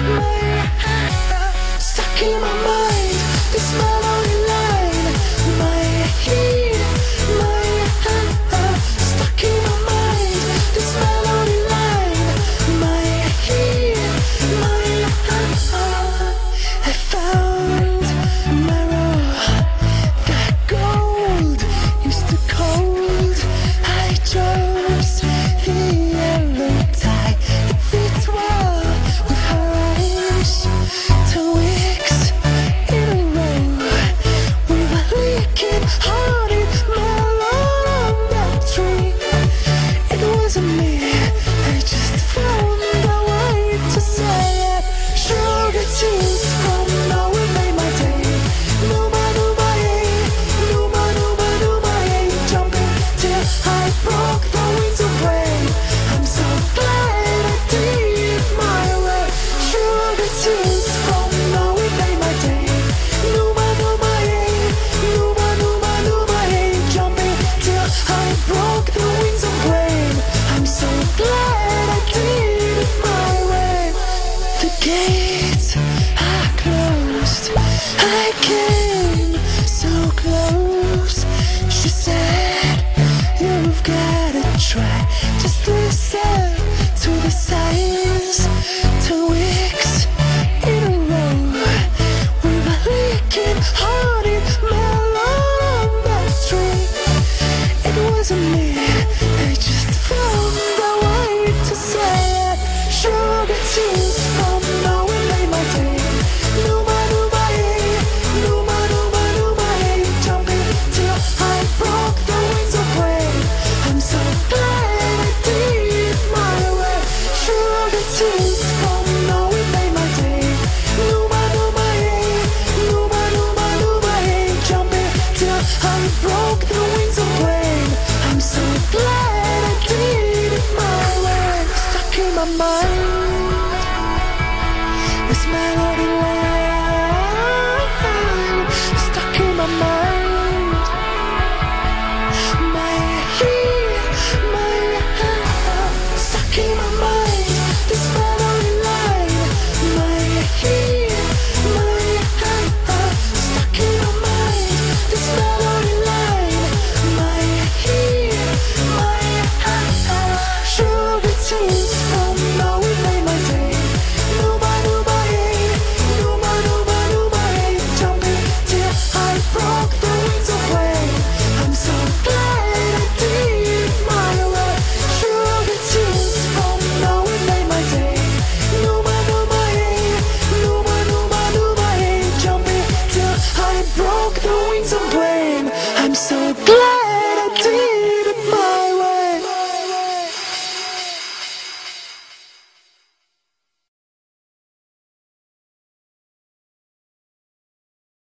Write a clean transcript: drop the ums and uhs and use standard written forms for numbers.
Stuck in my mind, this melody line. My head, stuck in my mind, this melody line. My head, I found my road, that gold used to cold. I chose the yellow tie that fits well with her eyes. 2 weeks in a row, we were leaking hearted melon on that tree. It wasn't me, I just found a way to say it. Sugar tunes from now and made my day. Numa, numa, hey, numa, numa, numa, hey. Jumping till I broke the wings of rain. I'm so glad I did it my way. Sugar tunes from now and made my day. Numa, numa, hey, numa, numa, numa, hey. Jumping till I broke the wings of rain. I'm so glad I did it my way. The gates are closed. I came so close. She said, you've gotta try. Just listen to the signs. 2 weeks in a row, we were leaking hearted melon on that tree. It wasn't me, I just found a way to say it. Sugar tunes from now and made my day. Numa, numa, hey, numa, numa, numa, hey. Jumping till I broke the wings of rain. I'm so glad I did it my way. Sugar tunes from now and made my day. Numa, numa, hey, numa, numa, numa, hey. Jumping till I broke the wings of rain. I'm so glad I did it my way. Stuck in my mind, this melody line.